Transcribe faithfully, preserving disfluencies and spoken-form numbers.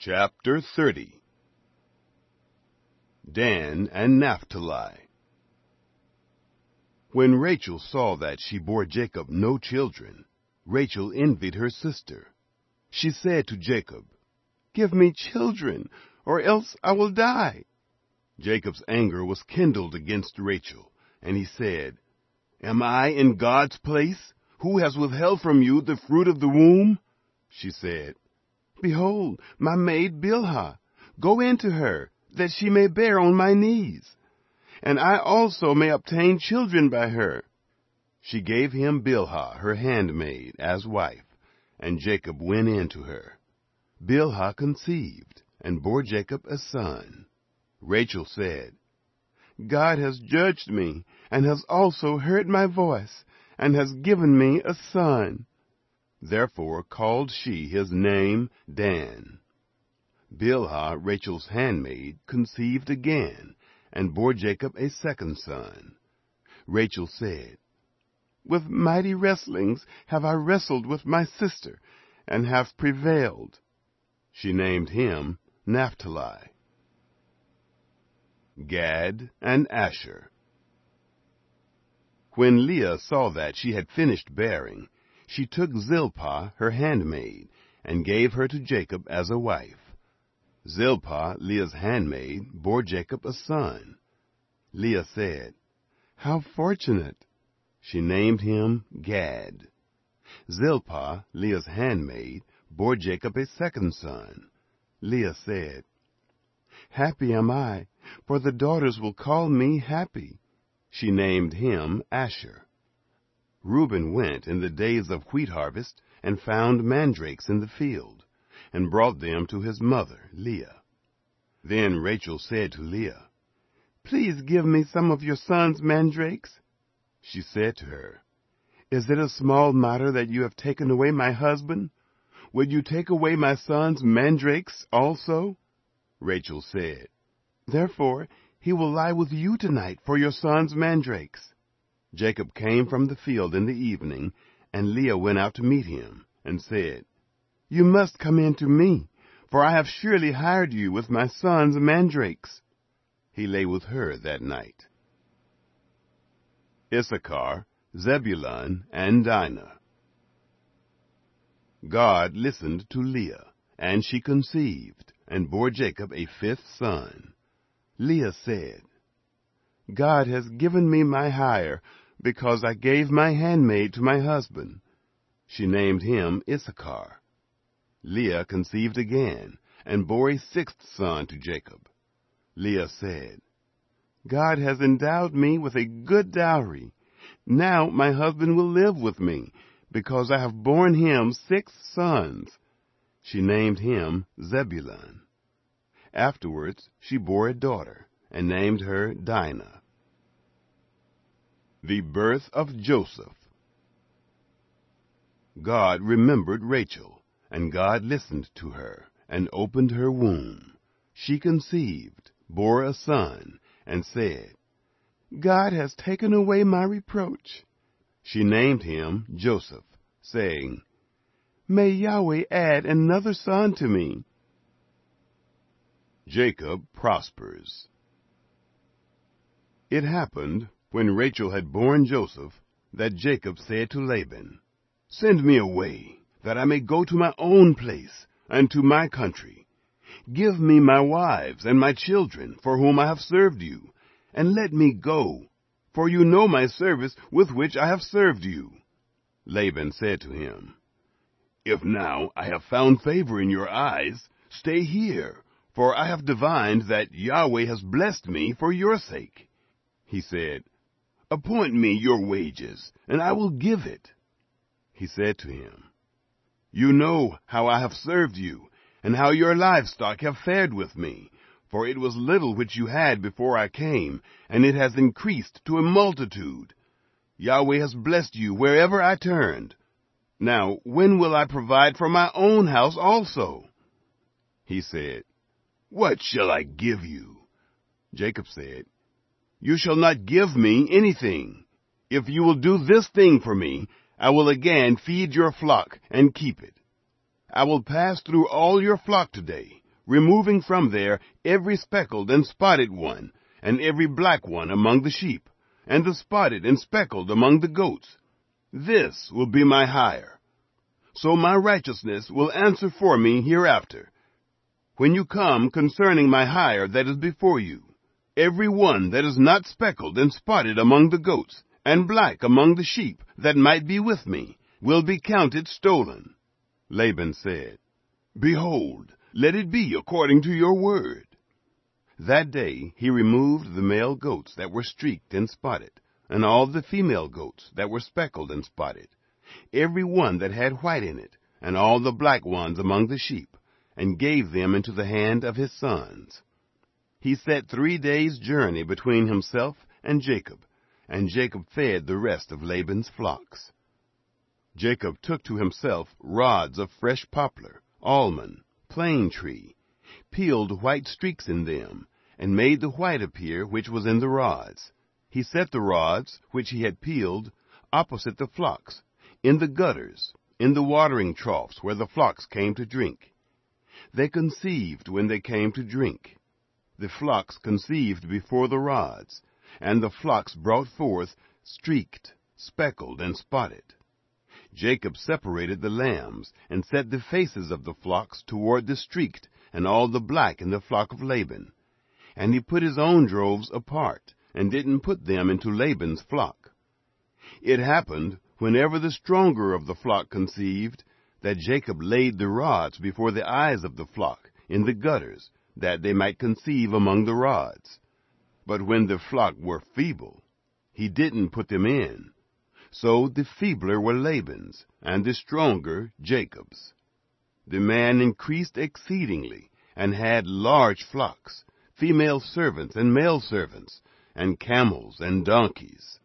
Chapter thirty. Dan and Naphtali. When Rachel saw that she bore Jacob no children, Rachel envied her sister. She said to Jacob, "Give me children, or else I will die." Jacob's anger was kindled against Rachel, and he said, "Am I in God's place, who has withheld from you the fruit of the womb?" She said, "Behold, my maid Bilhah, go in to her, that she may bear on my knees, and I also may obtain children by her." She gave him Bilhah, her handmaid, as wife, and Jacob went in to her. Bilhah conceived, and bore Jacob a son. Rachel said, "God has judged me, and has also heard my voice, and has given me a son." Therefore called she his name Dan. Bilhah, Rachel's handmaid, conceived again, and bore Jacob a second son. Rachel said, "With mighty wrestlings have I wrestled with my sister, and have prevailed." She named him Naphtali. Gad and Asher. When Leah saw that she had finished bearing, she took Zilpah, her handmaid, and gave her to Jacob as a wife. Zilpah, Leah's handmaid, bore Jacob a son. Leah said, "How fortunate!" She named him Gad. Zilpah, Leah's handmaid, bore Jacob a second son. Leah said, "Happy am I, for the daughters will call me happy." She named him Asher. Reuben went in the days of wheat harvest, and found mandrakes in the field, and brought them to his mother, Leah. Then Rachel said to Leah, "Please give me some of your son's mandrakes." She said to her, "Is it a small matter that you have taken away my husband? Would you take away my son's mandrakes also?" Rachel said, "Therefore he will lie with you tonight for your son's mandrakes." Jacob came from the field in the evening, and Leah went out to meet him, and said, "You must come in to me, for I have surely hired you with my son's mandrakes." He lay with her that night. Issachar, Zebulun, and Dinah. God listened to Leah, and she conceived, and bore Jacob a fifth son. Leah said, "God has given me my hire, because I gave my handmaid to my husband." She named him Issachar. Leah conceived again, and bore a sixth son to Jacob. Leah said, "God has endowed me with a good dowry. Now my husband will live with me, because I have borne him six sons." She named him Zebulun. Afterwards she bore a daughter, and named her Dinah. The birth of Joseph. God remembered Rachel, and God listened to her, and opened her womb. She conceived, bore a son, and said, "God has taken away my reproach." She named him Joseph, saying, "May Yahweh add another son to me." Jacob prospers. It happened, when Rachel had borne Joseph, that Jacob said to Laban, "Send me away, that I may go to my own place, and to my country. Give me my wives and my children, for whom I have served you, and let me go, for you know my service with which I have served you." Laban said to him, "If now I have found favor in your eyes, stay here, for I have divined that Yahweh has blessed me for your sake." He said, "Appoint me your wages, and I will give it." He said to him, "You know how I have served you, and how your livestock have fared with me, for it was little which you had before I came, and it has increased to a multitude. Yahweh has blessed you wherever I turned. Now when will I provide for my own house also?" He said, "What shall I give you?" Jacob said, "You shall not give me anything. If you will do this thing for me, I will again feed your flock and keep it. I will pass through all your flock today, removing from there every speckled and spotted one, and every black one among the sheep, and the spotted and speckled among the goats. This will be my hire. So my righteousness will answer for me hereafter, when you come concerning my hire that is before you. Every one that is not speckled and spotted among the goats, and black among the sheep that might be with me, will be counted stolen. Laban said, Behold, let it be according to your word. That day he removed the male goats that were streaked and spotted, and all the female goats that were speckled and spotted, every one that had white in it, and all the black ones among the sheep, and gave them into the hand of his sons. He set three days' journey between himself and Jacob, and Jacob fed the rest of Laban's flocks. Jacob took to himself rods of fresh poplar, almond, plane tree, peeled white streaks in them, and made the white appear which was in the rods. He set the rods, which he had peeled, opposite the flocks, in the gutters, in the watering troughs where the flocks came to drink. They conceived when they came to drink. The flocks conceived before the rods, and the flocks brought forth streaked, speckled, and spotted. Jacob separated the lambs, and set the faces of the flocks toward the streaked, and all the black in the flock of Laban. And he put his own droves apart, and didn't put them into Laban's flock. It happened, whenever the stronger of the flock conceived, that Jacob laid the rods before the eyes of the flock, in the gutters, that they might conceive among the rods. But when the flock were feeble, he didn't put them in. So the feebler were Laban's, and the stronger Jacob's. The man increased exceedingly, and had large flocks, female servants and male servants, and camels and donkeys.